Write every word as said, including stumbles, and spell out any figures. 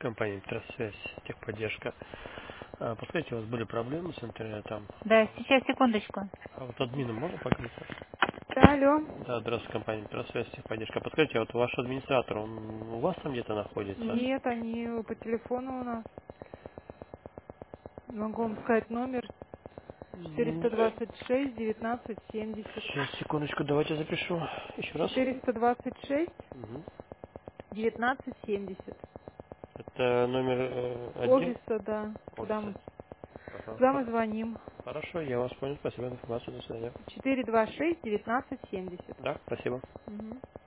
Компания Интерсвязь, техподдержка. А, подскажите, у вас были проблемы с интернетом? Да, сейчас, секундочку. А вот админом можно поговорить? Да, алло. Да, здравствуйте, компания Интерсвязь, техподдержка. Подскажите, а вот ваш администратор, он у вас там где-то находится? Нет, они по телефону у нас. Могу вам сказать номер четыреста двадцать шесть девятнадцать семьдесят. Сейчас, секундочку, давайте запишу. Еще раз. четыреста двадцать шесть Мгм. девятнадцать семьдесят. Это номер э, один? Офиса, да. Туда Офиса. мы, Ага. туда мы Хор- звоним. Хорошо, я вас понял. Спасибо за информацию. До свидания. четыреста двадцать шесть девятнадцать семьдесят. Да, спасибо. Мгм.